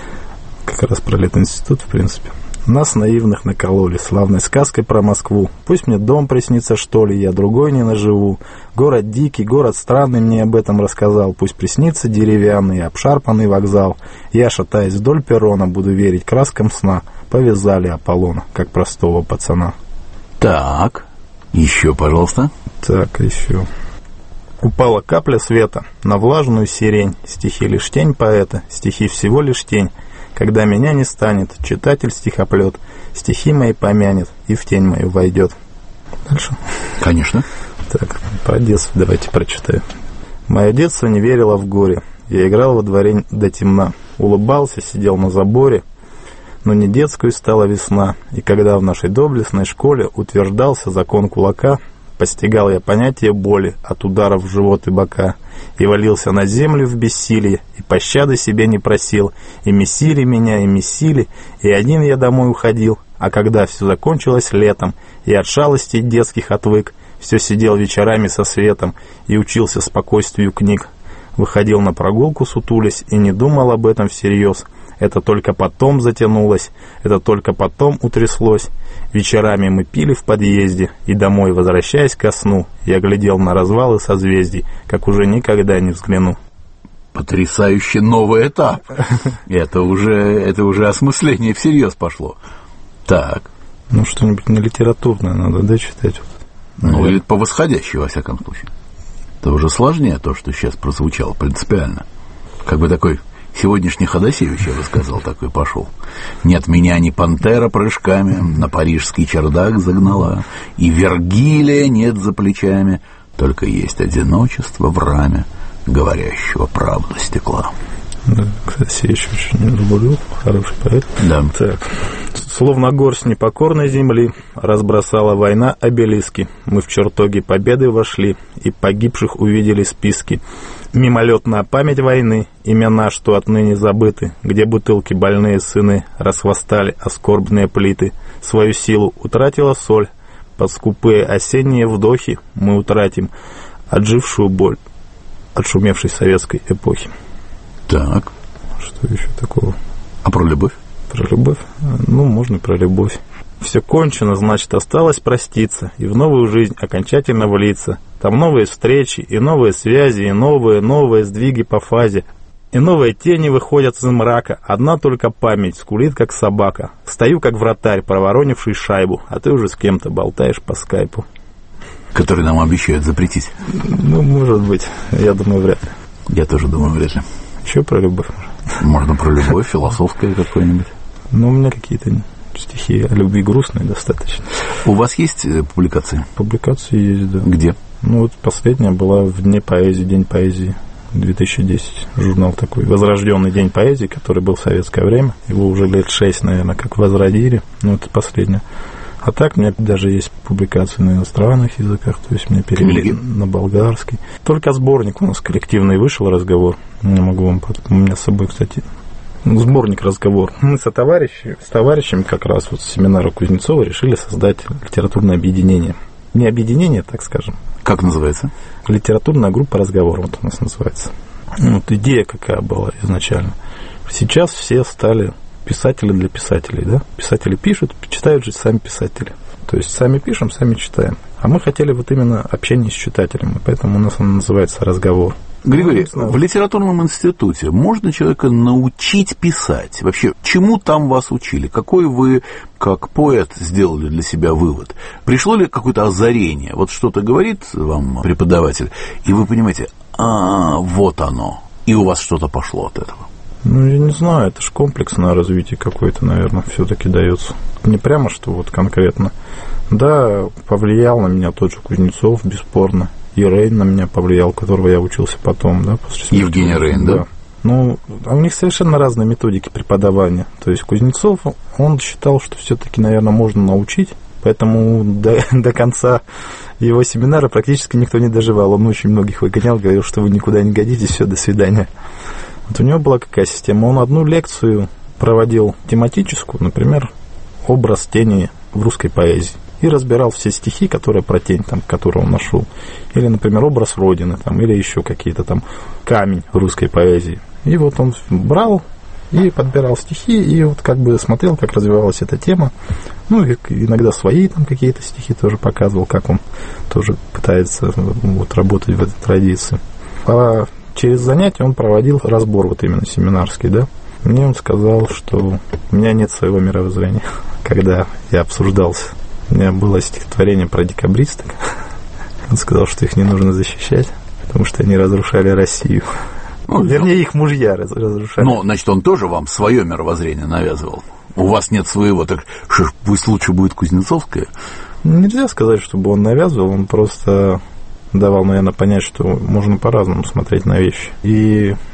Как раз про Литинститут, в принципе. Нас, наивных, накололи славной сказкой про Москву. Пусть мне дом приснится, что ли, я другой не наживу. Город дикий, город странный мне об этом рассказал. Пусть приснится деревянный, обшарпанный вокзал. Я, шатаясь вдоль перрона, буду верить краскам сна. Повязали Аполлона, как простого пацана. Так, еще, пожалуйста. Так, еще. Упала капля света на влажную сирень. Стихи лишь тень поэта, стихи всего лишь тень. Когда меня не станет, читатель стихоплет, стихи мои помянет и в тень мою войдет. Дальше? Конечно. Так, про детство давайте прочитаю. Мое детство не верило в горе. Я играл во дворе до темна, улыбался, сидел на заборе, но не детскую стала весна, и когда в нашей доблестной школе утверждался закон кулака, постигал я понятие боли от ударов в живот и бока, и валился на землю в бессилии, и пощады себе не просил, и месили меня, и месили, и один я домой уходил, а когда все закончилось летом, и от шалостей детских отвык, все сидел вечерами со светом, и учился спокойствию книг, выходил на прогулку сутулясь, и не думал об этом всерьез. Это только потом затянулось, это только потом утряслось. Вечерами мы пили в подъезде, и домой, возвращаясь ко сну, я глядел на развалы созвездий, как уже никогда не взгляну. Потрясающий новый этап. Это уже осмысление всерьез пошло. Так. Ну, что-нибудь не литературное надо, да, читать? Ну, или по восходящей, во всяком случае. Это уже сложнее то, что сейчас прозвучало, принципиально. Как бы такой... Сегодняшний Ходосевич, я бы сказал, такой пошел. Нет меня ни пантера прыжками на парижский чердак загнала, и Вергилия нет за плечами, только есть одиночество в раме говорящего правду стекла. Да, Ходосевич очень люблю, хороший поэт. Да. Так. Словно горсть непокорной земли разбросала война обелиски. Мы в чертоги победы вошли, и погибших увидели списки. Мимолетная память войны, имена, что отныне забыты, где бутылки больные сыны расхвастали оскорбные плиты. Свою силу утратила соль, под скупые осенние вдохи мы утратим отжившую боль отшумевшей советской эпохи. Так. Что еще такого? А про любовь? Про любовь? Ну, можно про любовь. Все кончено, значит, осталось проститься и в новую жизнь окончательно влиться. Там новые встречи, и новые связи, и новые сдвиги по фазе. И новые тени выходят из мрака. Одна только память скулит, как собака. Стою, как вратарь, проворонивший шайбу, а ты уже с кем-то болтаешь по скайпу. Который нам обещают запретить. Ну, может быть. Я думаю, вряд ли. Я тоже думаю, вряд ли. Еще про любовь? Можно про любовь, философское какое-нибудь. Ну, у меня какие-то стихи о любви грустные достаточно. У вас есть публикации? Публикации есть, да. Где? Ну, вот последняя была в Дне поэзии, День поэзии 2010. Журнал такой, возрожденный День поэзии, который был в советское время. Его уже лет 6, наверное, как возродили. Ну, это последняя. А так, у меня даже есть публикации на иностранных языках, то есть мне перевели на болгарский. Только сборник у нас коллективный вышел, разговор. Не могу вам... У меня с собой, кстати, сборник «Разговор». Мы с товарищами как раз вот с семинара Кузнецова решили создать литературное объединение. Не объединение, так скажем. Как называется? Литературная группа «Разговор», вот у нас называется. Вот идея какая была изначально. Сейчас все стали писатели для писателей, да? Писатели пишут, читают же сами писатели. То есть сами пишем, сами читаем. А мы хотели вот именно общение с читателем, и поэтому у нас оно называется «Разговор». Григорий, в литературном институте можно человека научить писать? Вообще, чему там вас учили? Какой вы, как поэт, сделали для себя вывод? Пришло ли какое-то озарение? Вот что-то говорит вам преподаватель, и вы понимаете, вот оно, и у вас что-то пошло от этого. Ну, я не знаю, это же комплексное развитие какое-то, наверное, все-таки дается. Не прямо, что вот конкретно. Да, повлиял на меня тот же Кузнецов, бесспорно. И Рейн на меня повлиял, которого я учился потом, да, после смерти. Евгений Рейн, да? Ну, у них совершенно разные методики преподавания. То есть Кузнецов, он считал, что все-таки, наверное, можно научить, поэтому до конца его семинара практически никто не доживал. Он очень многих выгонял, говорил, что вы никуда не годитесь, все, до свидания. Вот у него была какая система. Он одну лекцию проводил тематическую, например, образ тени в русской поэзии. И разбирал все стихи, которые про тень, там, которые он нашел. Или, например, образ Родины, там, или еще какие-то там камень русской поэзии. И вот он брал и подбирал стихи, и вот как бы смотрел, как развивалась эта тема. Ну, и иногда свои там какие-то стихи тоже показывал, как он тоже пытается вот работать в этой традиции. А через занятия он проводил разбор вот именно семинарский, да. Мне он сказал, что у меня нет своего мировоззрения, когда я обсуждался. У меня было стихотворение про декабристок. Он сказал, что их не нужно защищать, потому что они разрушали Россию. Ну, вернее, их мужья разрушали. Ну, значит, он тоже вам свое мировоззрение навязывал. У вас нет своего, так что ж, пусть лучше будет Кузнецовское. Нельзя сказать, чтобы он навязывал, он просто давал, наверное, понять, что можно по-разному смотреть на вещи. И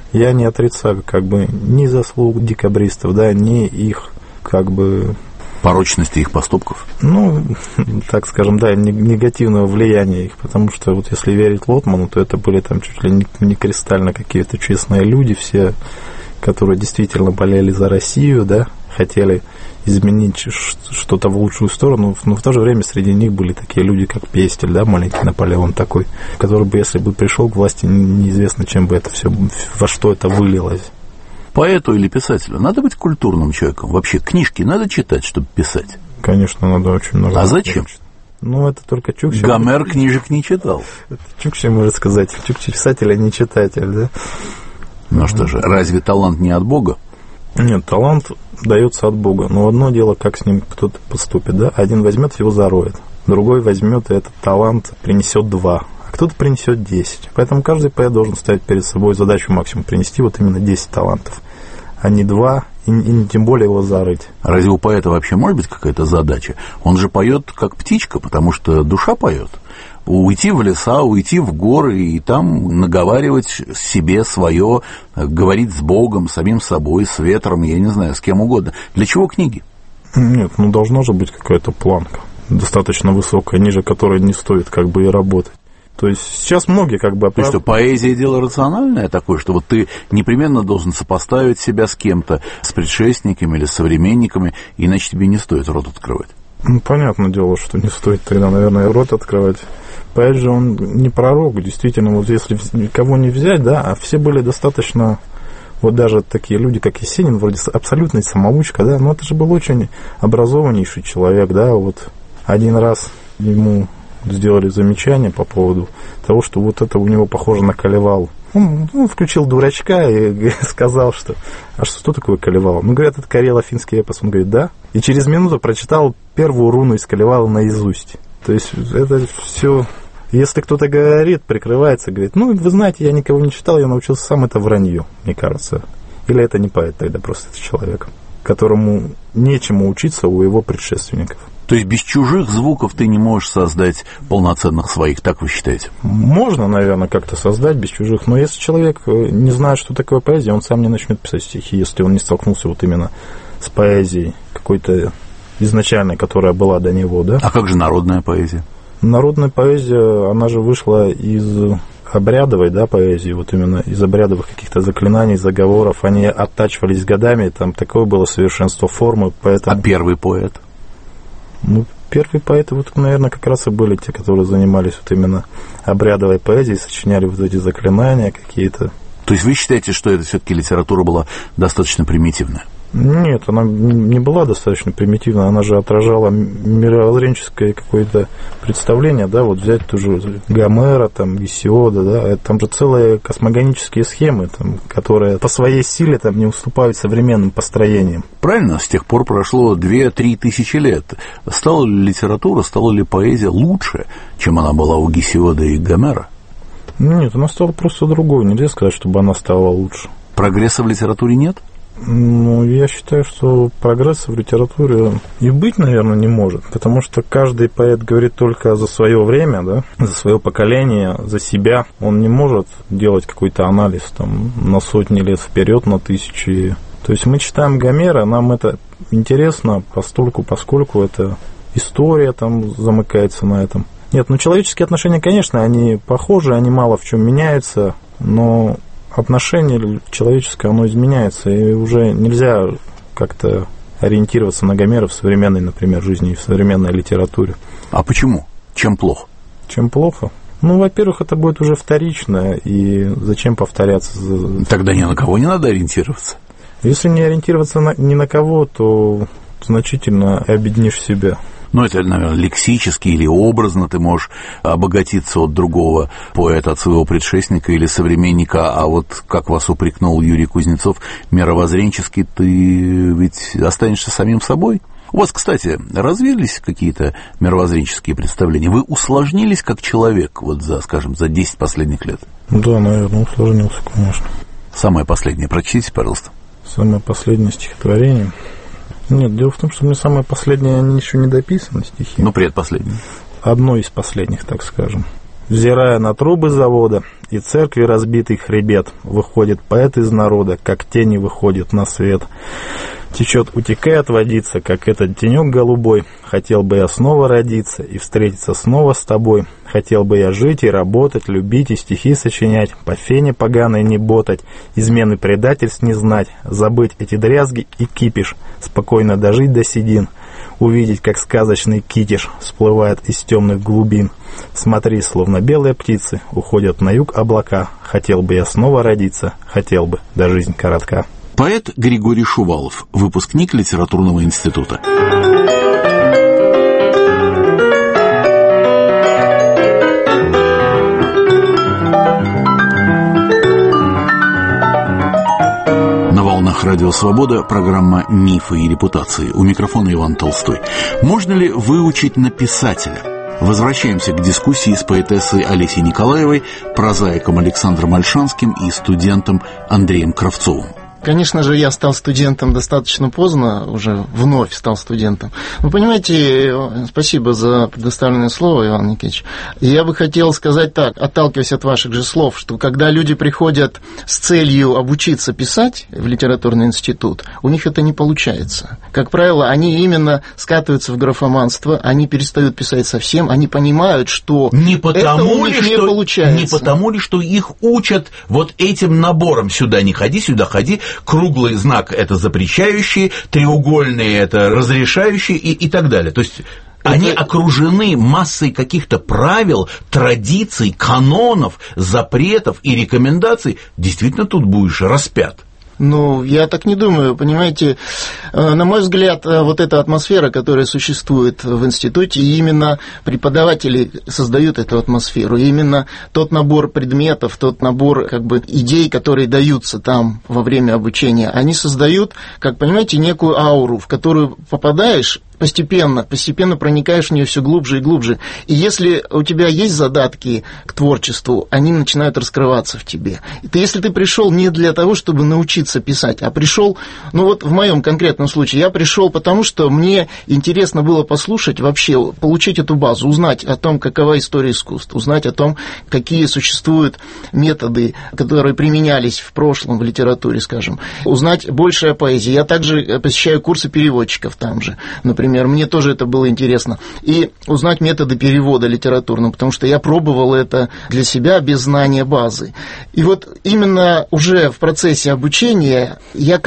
Я не отрицаю как бы ни заслуг декабристов, да, ни их как бы... порочности их поступков? Ну, так скажем, да, негативного влияния их, потому что вот если верить Лотману, то это были там чуть ли не кристально какие-то честные люди, все, которые действительно болели за Россию, да, хотели изменить что-то в лучшую сторону, но в то же время среди них были такие люди, как Пестель, да, маленький Наполеон такой, который бы, если бы пришел к власти, неизвестно, чем бы это все, во что это вылилось. Поэту или писателю надо быть культурным человеком? Вообще, книжки надо читать, чтобы писать? Конечно, надо очень много. А зачем? Ну, это только Чукча. Гомер книжек не читал. Это Чукча может сказать. Чукча писатель, а не читатель, да? Ну что же, разве талант не от Бога? Нет, талант дается от Бога. Но одно дело, как с ним кто-то поступит, да? Один возьмет, его зароет. Другой возьмет, и этот талант принесет 2. А кто-то принесет 10. Поэтому каждый поэт должен ставить перед собой задачу максимум принести вот именно 10 талантов, а не 2, и тем более его зарыть. Разве у поэта вообще может быть какая-то задача? Он же поет как птичка, потому что душа поет. Уйти в леса, уйти в горы и там наговаривать себе свое, говорить с Богом, с самим собой, с ветром, я не знаю, с кем угодно. Для чего книги? Нет, ну должна же быть какая-то планка достаточно высокая, ниже которой не стоит как бы и работать. То есть сейчас многие как бы... То есть что, поэзия дело рациональное такое, что вот ты непременно должен сопоставить себя с кем-то, с предшественниками или с современниками, иначе тебе не стоит рот открывать? Ну, понятное дело, что не стоит тогда, наверное, рот открывать. Поэт же он не пророк, действительно, вот если кого не взять, да, а все были достаточно... Вот даже такие люди, как Есенин, вроде абсолютный самоучка, да, но это же был очень образованнейший человек, да, вот один раз ему... сделали замечание по поводу того, что вот это у него похоже на колевал. Он включил дурачка и сказал, что... А что такое колевал? Ну, говорят, это карело-финский эпос. Он говорит, да. И через минуту прочитал первую руну из колевала наизусть. То есть это все... Если кто-то говорит, прикрывается, говорит, ну, вы знаете, я никого не читал, я научился сам, это вранье, мне кажется. Или это не поэт тогда, просто это человек, которому нечему учиться у его предшественников. То есть без чужих звуков ты не можешь создать полноценных своих, так вы считаете? Можно, наверное, как-то создать без чужих, но если человек не знает, что такое поэзия, он сам не начнет писать стихи, если он не столкнулся вот именно с поэзией какой-то изначальной, которая была до него, да? А как же народная поэзия? Народная поэзия, она же вышла из обрядовой, да, поэзии, вот именно из обрядовых каких-то заклинаний, заговоров, они оттачивались годами, там такое было совершенство формы, поэтому... А первый поэт? Ну, первые поэты, вот, наверное, как раз и были те, которые занимались вот именно обрядовой поэзией, сочиняли вот эти заклинания какие-то. То есть вы считаете, что это все-таки литература была достаточно примитивная? Нет, она не была достаточно примитивна, она же отражала мировоззренческое какое-то представление, да, вот взять ту же Гомера, там, Гесиода, да, там же целые космогонические схемы, там, которые по своей силе там не уступают современным построениям. Правильно, с тех пор прошло 2-3 тысячи лет. Стала ли литература, стала ли поэзия лучше, чем она была у Гесиода и Гомера? Нет, она стала просто другой, нельзя сказать, чтобы она стала лучше. Прогресса в литературе нет? Ну, я считаю, что прогресса в литературе и быть, наверное, не может, потому что каждый поэт говорит только за свое время, да, за свое поколение, за себя. Он не может делать какой-то анализ там на сотни лет вперед, на тысячи. То есть мы читаем Гомера, нам это интересно постольку, поскольку это история там замыкается на этом. Нет, ну человеческие отношения, конечно, они похожи, они мало в чем меняются, но отношение человеческое, оно изменяется, и уже нельзя как-то ориентироваться на Гомера в современной, например, жизни и в современной литературе. А почему? Чем плохо? Чем плохо? Ну, во-первых, это будет уже вторично, и зачем повторяться? Тогда ни на кого не надо ориентироваться. Если не ориентироваться ни на кого, то значительно обеднишь себя. Ну, это, наверное, лексически или образно ты можешь обогатиться от другого поэта, от своего предшественника или современника, а вот, как вас упрекнул Юрий Кузнецов, мировоззренчески ты ведь останешься самим собой. У вас, кстати, развились какие-то мировоззренческие представления? Вы усложнились как человек, вот за, скажем, за 10 последних лет? Да, наверное, усложнился, конечно. Самое последнее прочтите, пожалуйста. Самое последнее стихотворение... Нет, дело в том, что мне самое последнее, они еще не дописаны, стихи. Ну, предпоследнее. Одно из последних, так скажем. Взирая на трубы завода и церкви разбитый хребет, выходит поэт из народа, как тени выходит на свет. Течет, утекает водица, как этот тенек голубой. Хотел бы я снова родиться и встретиться снова с тобой. Хотел бы я жить и работать, любить и стихи сочинять, по фене поганой не ботать, измены предательств не знать, забыть эти дрязги и кипиш, спокойно дожить до седин, увидеть, как сказочный китиш всплывает из темных глубин. Смотри, словно белые птицы, уходят на юг облака. Хотел бы я снова родиться, хотел бы, да жизнь коротка. Поэт Григорий Шувалов, выпускник литературного института. На волнах Радио Свобода программа «Мифы и репутации». У микрофона Иван Толстой. Можно ли выучить написателя? Возвращаемся к дискуссии с поэтессой Олесей Николаевой, прозаиком Александром Ольшанским и студентом Андреем Кравцовым. Конечно же, я стал студентом достаточно поздно, уже вновь стал студентом. Вы понимаете, спасибо за предоставленное слово, Иван Никитич. Я бы хотел сказать так, отталкиваясь от ваших же слов, что когда люди приходят с целью обучиться писать в литературный институт, у них это не получается. Как правило, они именно скатываются в графоманство, они перестают писать совсем, они понимают, что это у них не получается. Не потому ли, что их учат вот этим набором: сюда не ходи, сюда ходи. Круглый знак – это запрещающий, треугольный – это разрешающий и так далее. То есть они окружены массой каких-то правил, традиций, канонов, запретов и рекомендаций. Действительно, тут будешь распят. Ну, я так не думаю, понимаете, на мой взгляд, вот эта атмосфера, которая существует в институте, именно преподаватели создают эту атмосферу, именно тот набор предметов, тот набор идей, которые даются там во время обучения, они создают, как понимаете, некую ауру, в которую попадаешь, постепенно проникаешь в нее все глубже и глубже. И если у тебя есть задатки к творчеству, они начинают раскрываться в тебе. Если ты пришел не для того, чтобы научиться писать, а пришел, в моем конкретном случае, я пришел потому, что мне интересно было послушать вообще, получить эту базу, узнать о том, какова история искусства, узнать о том, какие существуют методы, которые применялись в прошлом в литературе, скажем, узнать больше о поэзии. Я также посещаю курсы переводчиков там же, например, мне тоже это было интересно. И узнать методы перевода литературного, потому что я пробовал это для себя без знания базы. И вот именно уже в процессе обучения я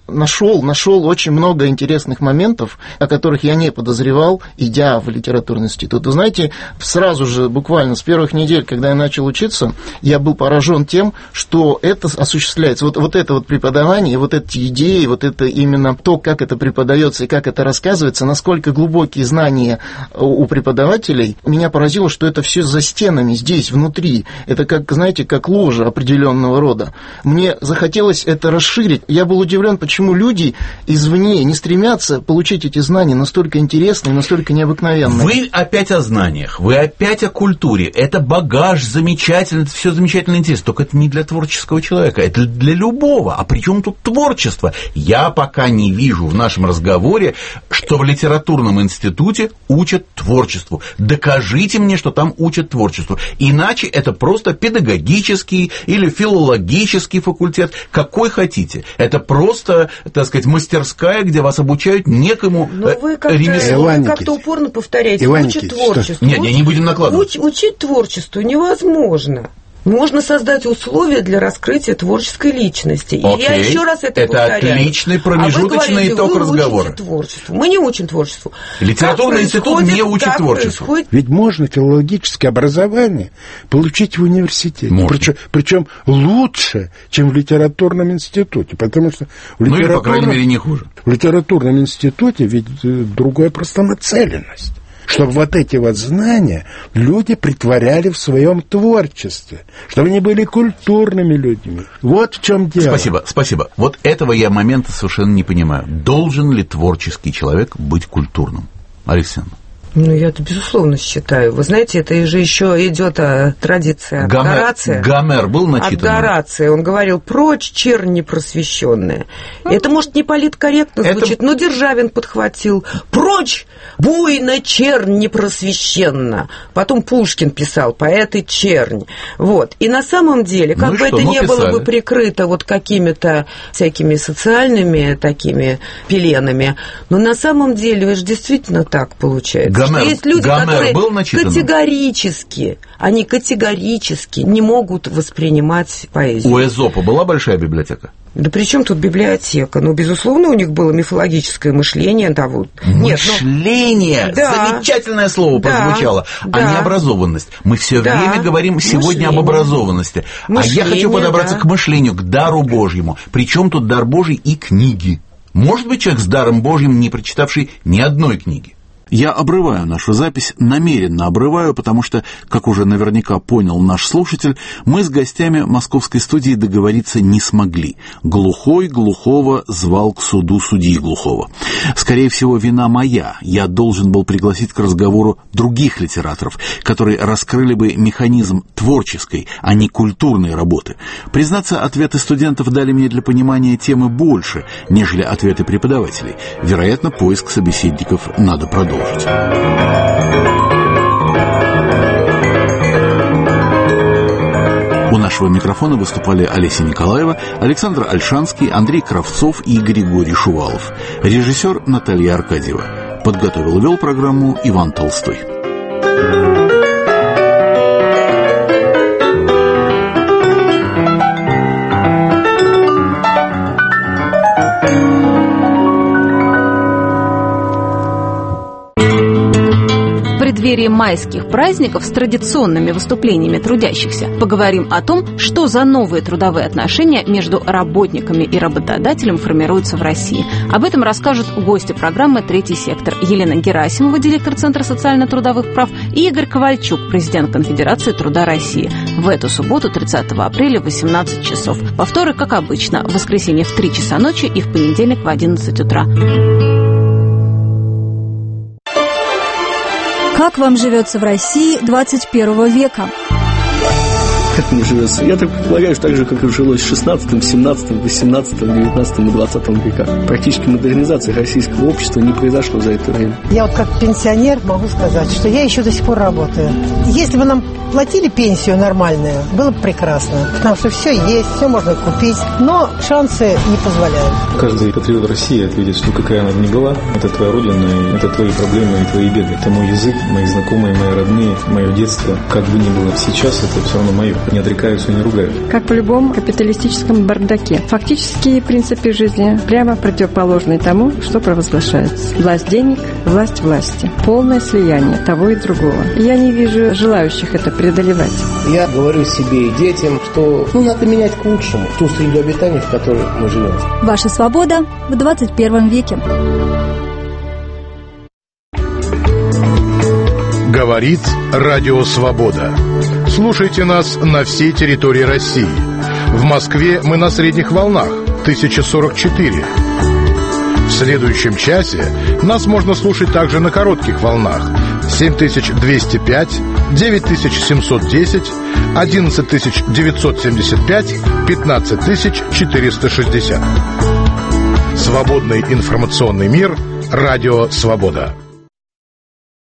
нашел очень много интересных моментов, о которых я не подозревал, идя в литературный институт. Вы знаете, сразу же, буквально с первых недель, когда я начал учиться, я был поражен тем, что это осуществляется. Вот это преподавание, вот эти идеи, вот это именно то, как это преподается и как это рассказывается, насколько глубокие знания у преподавателей, меня поразило, что это все за стенами, здесь, внутри. Это как ложа определенного рода. Мне захотелось это расширить. Я был удивлен, почему люди извне не стремятся получить эти знания настолько интересные, настолько необыкновенные. Вы опять о знаниях, вы опять о культуре. Это багаж замечательный, это все замечательно интересно. Только это не для творческого человека, это для любого. А при чем тут творчество? Я пока не вижу в нашем разговоре, что в литературном институте учат творчеству. Докажите мне, что там учат творчеству. Иначе это просто педагогический или филологический факультет, какой хотите. Это просто, мастерская, где вас обучают некому ремеслу. Вы как-то упорно повторяете, учат творчеству. Нет, не будем накладывать. Учить творчеству невозможно. Можно создать условия для раскрытия творческой личности. И я еще раз это повторяю. Это отличный промежуточный итог разговора. Творчеству. Мы не учим творчеству. Литературный институт не учит творчеству. Ведь можно филологическое образование получить в университете. Причем лучше, чем в литературном институте. Потому что или, по крайней мере, не хуже. В литературном институте ведь другая просто нацеленность. Чтобы вот эти знания люди притворяли в своем творчестве, чтобы они были культурными людьми. Вот в чем дело. Спасибо. Вот этого я момента совершенно не понимаю. Должен ли творческий человек быть культурным? Александр. Ну, я-то безусловно считаю. Вы знаете, это же еще идет традиция от Горация. Гомер был начитан? От Горация. Он говорил: прочь, чернь непросвещенная. Это, может, не политкорректно звучит, но Державин подхватил: прочь, буйно, чернь непросвещенна. Потом Пушкин писал: поэт и чернь. Вот. И на самом деле, как бы это ни было бы прикрыто вот какими-то всякими социальными такими пеленами, но на самом деле же действительно так получается. Что есть люди, которые категорически не могут воспринимать поэзию. У Эзопа была большая библиотека? Да при чем тут библиотека? Ну, безусловно, у них было мифологическое мышление. Да, вот. Мышление! Да. Замечательное слово прозвучало. Да. А не образованность. Мы все время говорим сегодня об образованности. Мышление, а я хочу подобраться к мышлению, к дару Божьему. Причем тут дар Божий и книги. Может быть, человек с даром Божьим, не прочитавший ни одной книги? Я обрываю нашу запись, намеренно обрываю, потому что, как уже наверняка понял наш слушатель, мы с гостями московской студии договориться не смогли. Глухой глухого звал к суду судьи глухого. Скорее всего, вина моя. Я должен был пригласить к разговору других литераторов, которые раскрыли бы механизм творческой, а не культурной работы. Признаться, ответы студентов дали мне для понимания темы больше, нежели ответы преподавателей. Вероятно, поиск собеседников надо продолжить. У нашего микрофона выступали Олеся Николаева, Александр Ольшанский, Андрей Кравцов и Григорий Шувалов. Режиссер Наталья Аркадьева. Подготовил и вел программу Иван Толстой. В преддверии майских праздников с традиционными выступлениями трудящихся поговорим о том, что за новые трудовые отношения между работниками и работодателем формируются в России. Об этом расскажут гости программы «Третий сектор» Елена Герасимова, директор Центра социально-трудовых прав, и Игорь Ковальчук, президент Конфедерации труда России. В эту субботу, 30 апреля, в 18 часов. Повторы, как обычно, в воскресенье в 3 часа ночи и в понедельник в 11 утра. Как вам живется в России 21 века? Как мне живется? Я так предполагаю, что так же, как и жилось в 16, 17, 18, 19 и 20 веках. Практически модернизация российского общества не произошло за это время. Я вот как пенсионер могу сказать, что я еще до сих пор работаю. Если бы нам платили пенсию нормальную, было бы прекрасно. Потому что все есть, все можно купить, но шансы не позволяют. Каждый патриот России ответит, что какая она бы ни была, это твоя родина, это твои проблемы и твои беды. Это мой язык, мои знакомые, мои родные, мое детство. Как бы ни было сейчас, это все равно мое. Не отрекаются и не ругают. Как в любом капиталистическом бардаке. Фактические принципы жизни прямо противоположны тому, что провозглашается. Власть денег, власть власти. Полное слияние того и другого. Я не вижу желающих это преодолевать. Я говорю себе и детям, что надо менять к лучшему ту среду обитания, в которой мы живем. Ваша свобода в 21 веке. Говорит Радио Свобода. Слушайте нас на всей территории России. В Москве мы на средних волнах 1044. В следующем часе нас можно слушать также на коротких волнах 7205, 9710, 11975, 15460. Свободный информационный мир. Радио Свобода.